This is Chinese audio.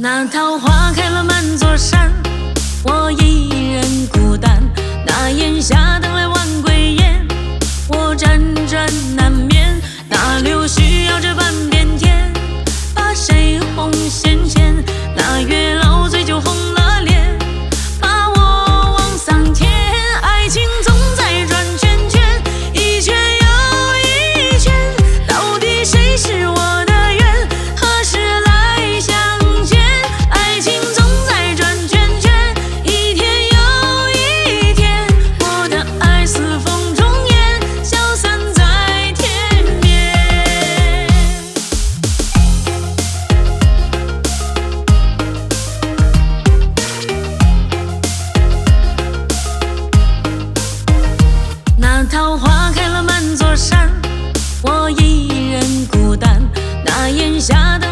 那桃花开了满座山，我一人孤单。那檐下等来晚归雁，我辗转难眠。那柳絮摇着半边天，把谁哄陷陷？那月老醉酒红了脸，把我望桑田。爱情总在转圈圈，一圈又一圈，到底谁是我的缘？何时来相见？爱情总在转圈圈，一天又一天，我的爱似风中烟，消散在天边。那桃花开了满座山，我一人孤单。那檐下的